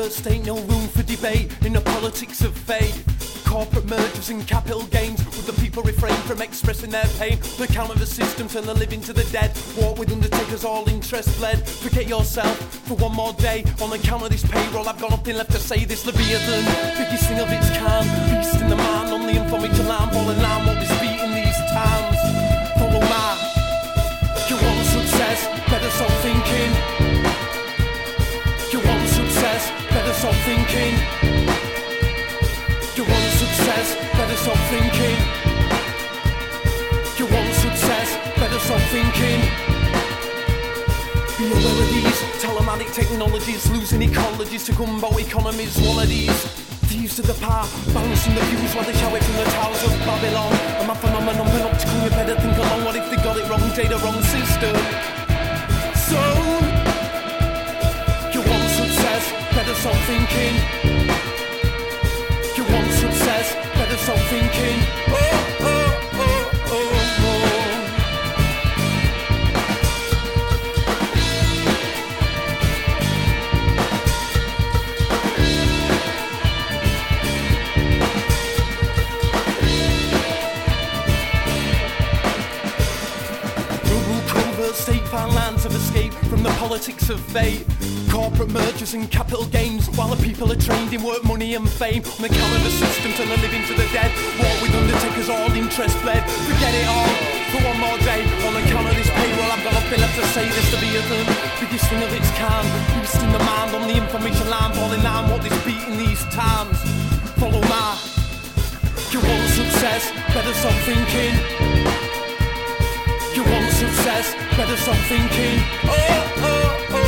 first, ain't no room for debate in the politics of fate. Corporate mergers and capital gains, would the people refrain from expressing their pain? The count of the system turn the living to the dead. Walk with undertakers, all interest fled. Forget yourself for one more day. On account of this payroll, I've got nothing left to say. This Leviathan, biggest thing of its kind, beast in the mind, only in for me to land. Falling down, what is beat in these times. Follow my, you want success, better stop thinking. You want success, better stop thinking. You want success, better stop thinking. You want success, better stop thinking. Be aware of these telematic technologies, losing ecologies to gumbo economies. One of these thieves to the power, balancing the views while they shout it from the towers of Babylon. A mad phenomenon, panoptical, you better think along. What if they got it wrong, data wrong system? So, you want success, better stop thinking. You want success, better stop thinking. Oh, oh, oh, oh, oh. Rural covert, state-found lands of escape from the politics of fate. Corporate mergers and capital gains, while the people are trained in work, money and fame. On the count of the system, turn the living to the dead. Walk with undertakers, all interest fled. Forget it all for one more day. On the count of this payroll, I've got nothing left to say. This Leviathan, biggest thing of its kind, beast in the mind, on the information line. Falling down, what this beat in these times. Follow my, you want success, better stop thinking. You want success, better stop thinking. Oh, oh, oh.